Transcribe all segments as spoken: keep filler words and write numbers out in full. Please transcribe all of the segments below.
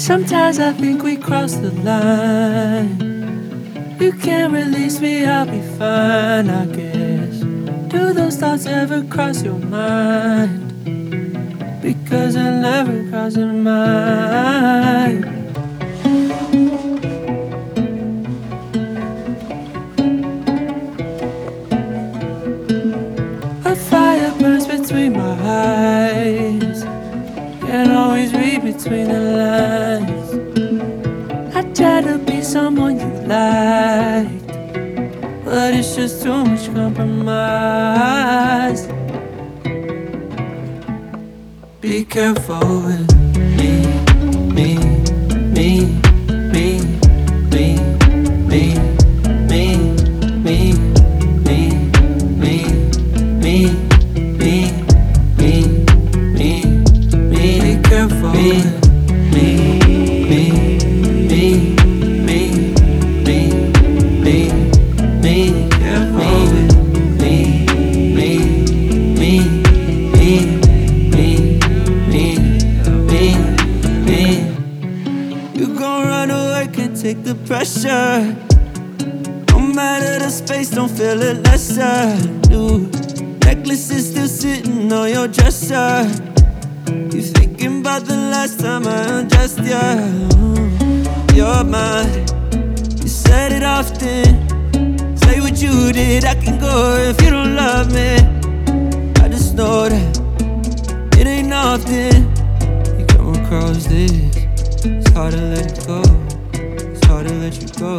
Sometimes I think we crossed the line. You can't release me, I'll be fine, I guess. Do those thoughts ever cross your mind? Because it never crosses mine. A fire burns between my eyes. Can't always read between the lines. I try to be someone you liked, but it's just too much compromise. Be careful with me, me, me, me, me, me, me, me, me, me, me, me, me, me, me. Be careful with me, me, me, me, me, me, me. Careful with me, me, me, me. You gon' run away, can't take the pressure. No matter the space, don't feel it lesser. New necklace is still sitting on your dresser. You thinking about the last time I undressed you. You're mine, you said it often. Say what you did, I can go if you don't love me. I just know that it ain't often you come across this. It's hard to let it go. It's hard to let you go.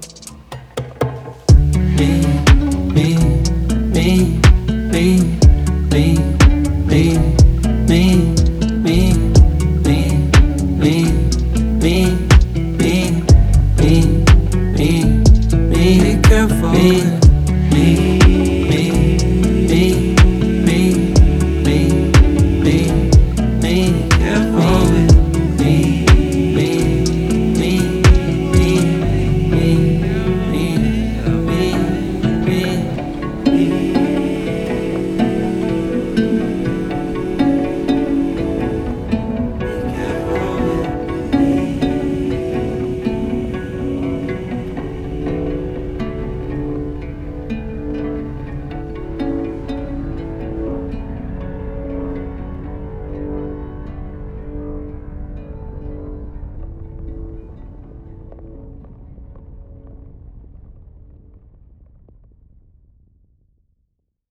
Me, me, me, me, me, me, me, me, me, me, me, me, me, me, me. Be careful. Me, me.